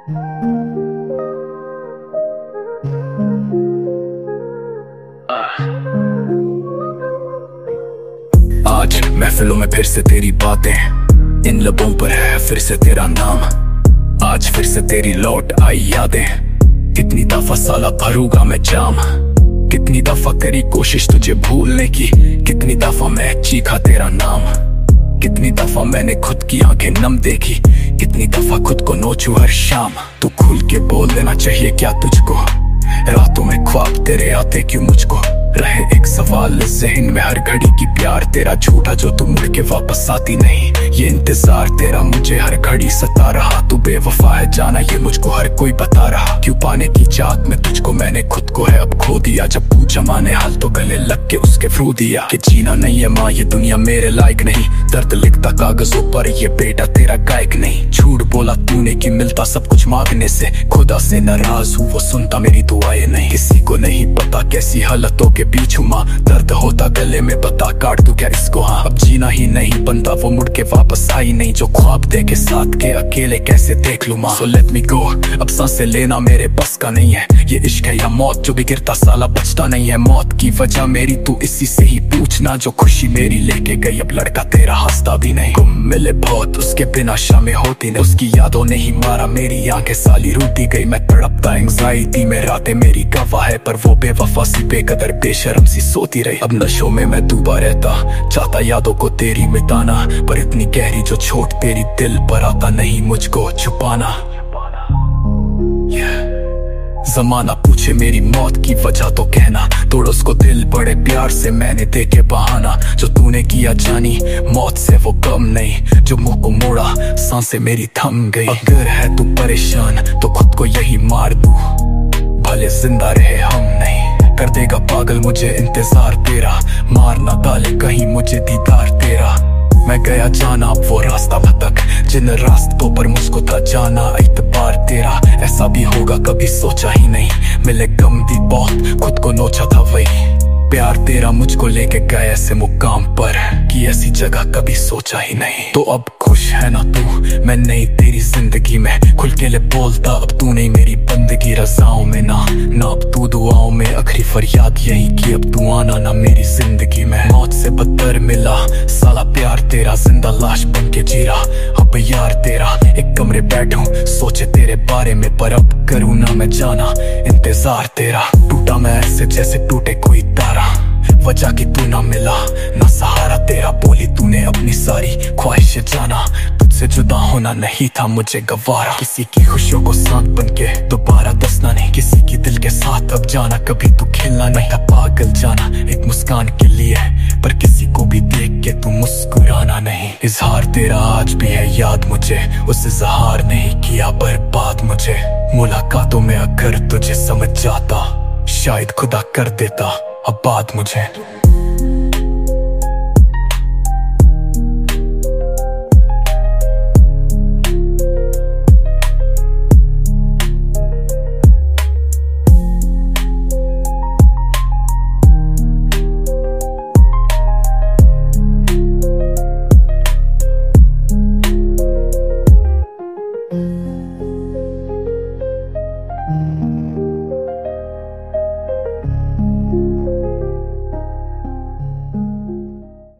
आज महफिलों में फिर से तेरी बातें, इन लबों पर है फिर से तेरा नाम। आज फिर से तेरी लौट आई यादें, कितनी दफा साला भरूंगा मैं जाम। कितनी दफा तेरी कोशिश तुझे भूलने की, कितनी दफा मैं चीखा तेरा नाम। कितनी दफा मैंने खुद की आंखें नम देखी, कितनी दफा खुद को नोचू हर शाम। तू खुल के बोल देना चाहिए क्या तुझको, रातों में ख्वाब तेरे आते क्यों मुझको। रहे एक सवाल ज़हन में हर घड़ी की, प्यार तेरा झूठा जो तू मुड़ के वापस आती नहीं। ये इंतजार तेरा मुझे हर घड़ी सता रहा, तू बेवफा है जाना ये मुझको हर कोई बता रहा। क्यों पाने की चाहत में तुझको मैंने खुद को है अब खो दिया। जब पूछा माने हाल तो गले लग के उसके फ्रू दिया कि जीना नहीं है माँ ये दुनिया मेरे लायक नहीं। दर्द लिखता कागजों पर ये बेटा तेरा गायक नहीं। झूठ बोला तूने कि मिलता सब कुछ मांगने से, खुदा से नाराज हूँ वो सुनता मेरी दुआएं नहीं। किसी को नहीं पता कैसी हालतों के बीच हूँ माँ, दर्द होता गले में बता काट तू क्या इसको। हाँ अब जीना ही नहीं बनता वो मुड़ के वापस आई नहीं, जो ख्वाब दे के साथ के अकेले कैसे देख लूँ माँ। So let me go, अब सांसें लेना मेरे बस का नहीं है। ये इश्क है या मौत, जो भी गिरता साला बचता नहीं है। मौत की वजह मेरी तू इसी से ही पूछना, जो खुशी मेरी लेके गई अब लड़का तेरा हंसता भी नहीं। गुम मिले बहुत उसके बिना शामें होती नहीं, उसकी यादों ने ही मारा मेरी आंखें साली रूठी गई। मैं तड़पता एंग्जाइटी में रातें मेरी गवाह है, पर वो बेवफा सी बेकदर बेशर्म सी सोती रही। अब नशों में मैं डूबा रहता, चाहता यादों को तेरी मिटाना, पर इतनी गहरी जो छोट तेरी दिल पर आता नहीं मुझको छुपाना। जमाना पूछे मेरी मौत की वजह तो कहना, तोड़ उसको दिल बड़े प्यार से मैंने देके बहाना। जो तूने किया जानी मौत से वो कम नहीं, जो मुंह को मोड़ा सांसें मेरी थम गई। अगर है तू परेशान तो खुद को यही मार दूं, भले जिंदा रहे हम नहीं। कर देगा पागल मुझे इंतजार तेरा, मार ना डाले कहीं मुझे दीदार तेरा। मैं गया जाना अब वो रास्ता भटक, जिन रास्तों पर मुझको था जाना इतबार तेरा। ऐसा भी होगा कभी सोचा ही नहीं, मिले गम दी बहुत खुद को नोचा था वही। प्यार तेरा मुझको लेके गया ऐसे मुकाम पर कि ऐसी जगह कभी सोचा ही नहीं। तो अब खुश है ना तू, मैं नहीं तेरी जिंदगी में, खुल के ले बोलता अब तू नहीं मेरी बंदगी। रज़ाओं में ना अब तू दुआओं में, आखिरी फरियाद यही कि अब तू आना ना मेरी जिंदगी में। मौत से बदतर मिला साला प्यार तेरा, जिंदा लाश बन के जी रहा अब यार तेरा। एक कमरे बैठूं सोचे तेरे बारे में, पर अब करूँ ना मैं जाना इंतजार तेरा। टूटा मैं ऐसे जैसे टूटे कोई तारा, वजह कि तू ना मिला ना सहारा तेरा। बोली तूने अपनी सारी ख्वाहिशें जाना, तुझसे जुदा होना नहीं था मुझे गवारा। किसी की खुशियों को साथ बन के दोबारा दसना नहीं, किसी की दिल के साथ अब जाना कभी तू खेलना नहीं था। पागल जाना एक मुस्कान के लिए, पर किसी को भी देख के तू मुस्कुराना नहीं। इजहार तेरा आज भी है याद मुझे, उस इजहार नहीं किया बर्बाद मुझे। मुलाकातों में अगर तुझे समझ जाता, शायद खुदा कर देता आबाद मुझे।